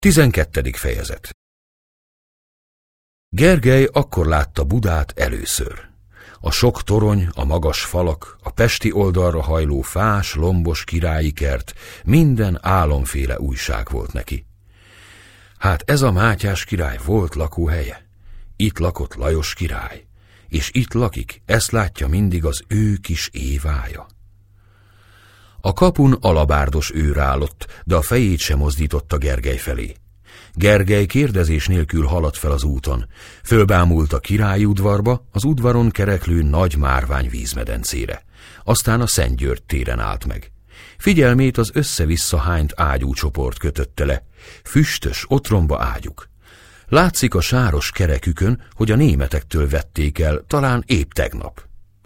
12. fejezet. Gergely akkor látta Budát először. A sok torony, a magas falak, a pesti oldalra hajló fás, lombos királyi kert, minden álomféle újság volt neki. Hát ez a Mátyás király volt lakóhelye. Itt lakott Lajos király, és itt lakik, ezt látja mindig az ő kis Évája. A kapun alabárdos őr állott, de a fejét sem mozdította Gergely felé. Gergely kérdezés nélkül haladt fel az úton. Fölbámult a királyi udvarba, az udvaron kereklő nagy márvány vízmedencére. Aztán a Szent György téren állt meg. Figyelmét az össze-vissza hányt ágyúcsoport kötötte le. Füstös, otromba ágyuk. Látszik a sáros kerekükön, hogy a németektől vették el, talán épp tegnap.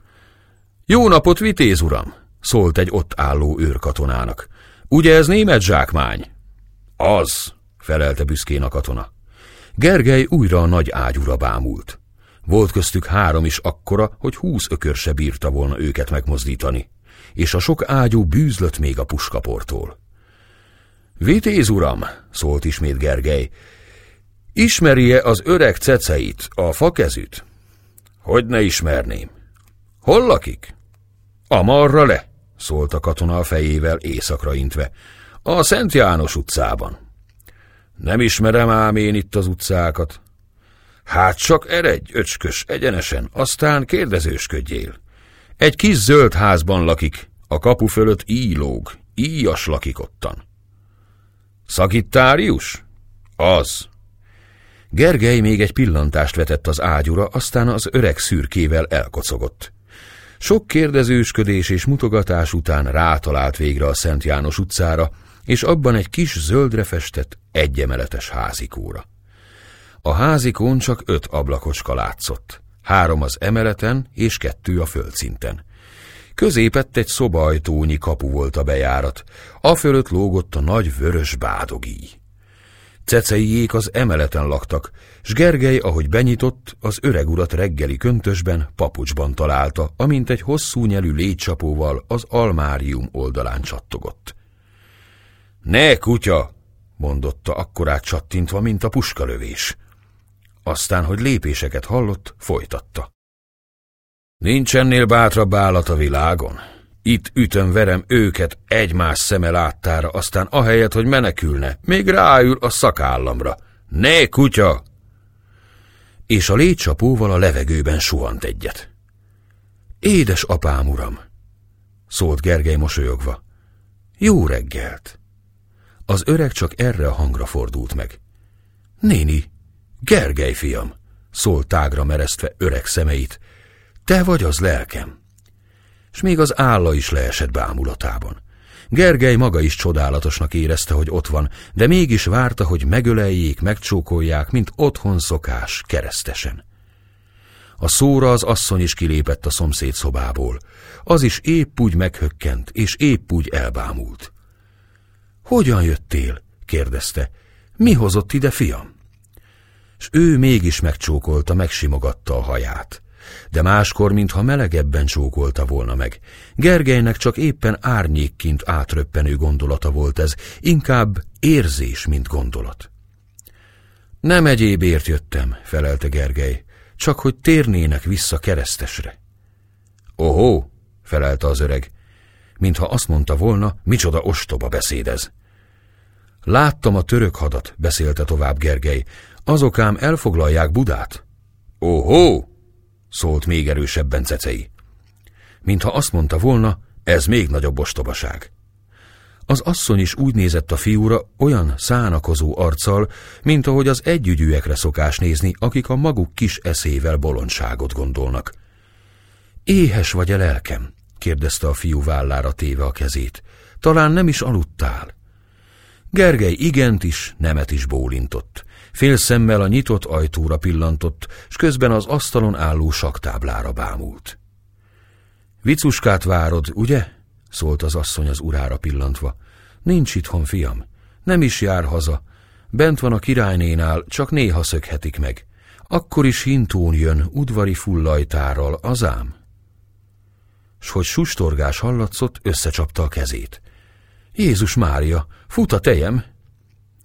Jó napot, vitéz uram! Szólt egy ott álló őrkatonának. Ugye ez német zsákmány? Az, felelte büszkén a katona. Gergely újra a nagy ágyúra bámult. Volt köztük 3 is akkora, hogy 20 ökör se bírta volna őket megmozdítani, és a sok ágyú bűzlött még a puskaportól. Vitéz uram, szólt ismét Gergely, ismerje az öreg ceceit, a fakezűt? Hogy ne ismerném. Hol lakik? Amarra le, szólt a katona a fejével északra intve. A Szent János utcában. Nem ismerem ám én itt az utcákat. Hát csak eredj, öcskös, egyenesen, aztán kérdezősködjél. Egy kis zöld házban lakik, a kapu fölött íj lóg, íjas lakik ottan. Szakittárius? Az. Gergely még egy pillantást vetett az ágyúra, aztán az öreg szürkével elkocogott. Sok kérdezősködés és mutogatás után rátalált végre a Szent János utcára, és abban egy kis zöldre festett, egyemeletes házikóra. A házikón csak 5 ablakocska látszott, 3 az emeleten és 2 a földszinten. Középett egy szobaajtónyi kapu volt a bejárat, afölött lógott a nagy vörös bádogíj. Ceceiék az emeleten laktak, s Gergely, ahogy benyitott, az öreg urat reggeli köntösben, papucsban találta, amint egy hosszú nyelű légycsapóval az almárium oldalán csattogott. Ne, kutya, mondotta akkorát csattintva, mint a puskalövés. Aztán, hogy lépéseket hallott, folytatta. Nincs ennél bátrabb állat a világon. Itt ütöm-verem őket egymás szeme láttára, aztán ahelyett, hogy menekülne, még ráül a szakállamra. Ne, kutya! És a légycsapóval a levegőben suhant egyet. Édes apám, uram! Szólt Gergely mosolyogva. Jó reggelt! Az öreg csak erre a hangra fordult meg. Néni, Gergely fiam! Szólt tágra meresztve öreg szemeit. Te vagy az lelkem! S még az álla is leesett bámulatában. Gergely maga is csodálatosnak érezte, hogy ott van, de mégis várta, hogy megöleljék, megcsókolják, mint otthon szokás, keresztesen. A szóra az asszony is kilépett a szomszéd szobából. Az is épp úgy meghökkent, és épp úgy elbámult. Hogyan jöttél? Kérdezte. Mi hozott ide, fiam? S ő mégis megcsókolta, megsimogatta a haját. De máskor, mintha melegebben csókolta volna meg. Gergelynek csak éppen árnyékként átröppenő gondolata volt ez, inkább érzés, mint gondolat. Nem egyébért jöttem, felelte Gergely, csak hogy térnének vissza keresztesre. Ohó, felelte az öreg, mintha azt mondta volna, micsoda ostoba beszéd ez. Láttam a török hadat, beszélte tovább Gergely, azok ám elfoglalják Budát. Ohó! Szólt még erősebben Cecei. Mintha azt mondta volna, ez még nagyobb ostobaság. Az asszony is úgy nézett a fiúra, olyan szánakozó arccal, mint ahogy az együgyűekre szokás nézni, akik a maguk kis eszével bolondságot gondolnak. Éhes vagy-e, lelkem? Kérdezte a fiú vállára téve a kezét. Talán nem is aludtál? Gergely igent is, nemet is bólintott. Félszemmel a nyitott ajtóra pillantott, s közben az asztalon álló saktáblára bámult. Vicuskát várod, ugye? Szólt az asszony az urára pillantva. Nincs itthon, fiam. Nem is jár haza. Bent van a királynénál, csak néha szökhetik meg. Akkor is hintón jön, udvari fullajtárral, azám? S hogy sustorgás hallatszott, összecsapta a kezét. Jézus Mária, fut a tejem!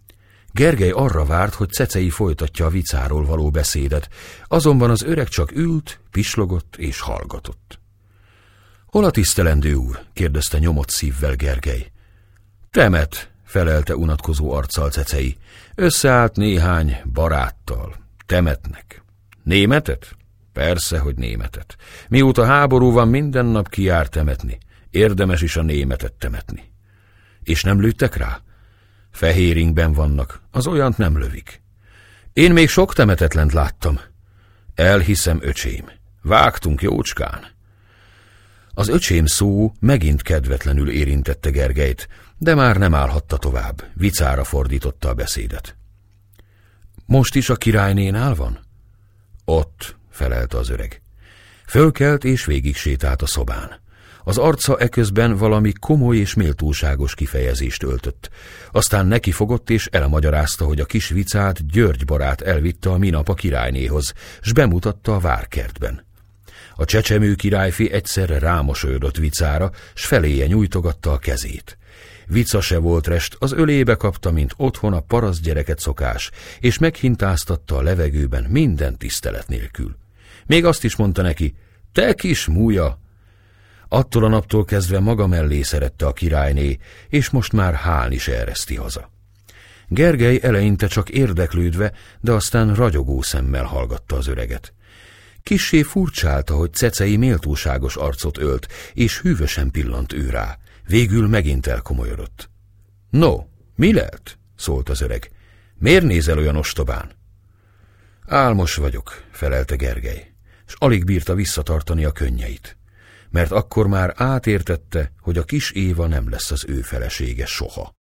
Gergely arra várt, hogy Cecei folytatja a vicáról való beszédet, azonban az öreg csak ült, pislogott és hallgatott. Hol a tisztelendő úr? Kérdezte nyomott szívvel Gergely. Temet, felelte unatkozó arccal Cecei. Összeállt néhány baráttal. Temetnek. Németet? Persze, hogy németet. Mióta háború van, minden nap kijár temetni. Érdemes is a németet temetni. És nem lőttek rá? Fehéringben vannak, az olyant nem lövik. Én még sok temetetlent láttam. Elhiszem, öcsém. Vágtunk jócskán. Az öcsém szó megint kedvetlenül érintette Gergelyt, de már nem állhatta tovább, vicára fordította a beszédet. Most is a királynénál van? Ott, felelte az öreg. Fölkelt és végig sétált a szobán. Az arca eközben valami komoly és méltóságos kifejezést öltött. Aztán nekifogott és elmagyarázta, hogy a kis vicát György barát elvitte a minap a királynéhoz, s bemutatta a várkertben. A csecsemő királyfi egyszerre rámosolyodott vicára, s feléje nyújtogatta a kezét. Vica se volt rest, az ölébe kapta, mint otthon a paraszt gyereket szokás, és meghintáztatta a levegőben minden tisztelet nélkül. Még azt is mondta neki, te kis múja! Attól a naptól kezdve maga mellé szerette a királyné, és most már hálni se ereszti haza. Gergely eleinte csak érdeklődve, de aztán ragyogó szemmel hallgatta az öreget. Kissé furcsálta, hogy Cecei méltóságos arcot ölt, és hűvösen pillant ő rá. Végül megint elkomolyodott. No, mi lett? Szólt az öreg. Miért nézel olyan ostobán? Álmos vagyok, felelte Gergely, s alig bírta visszatartani a könnyeit, mert akkor már átértette, hogy a kis Éva nem lesz az ő felesége soha.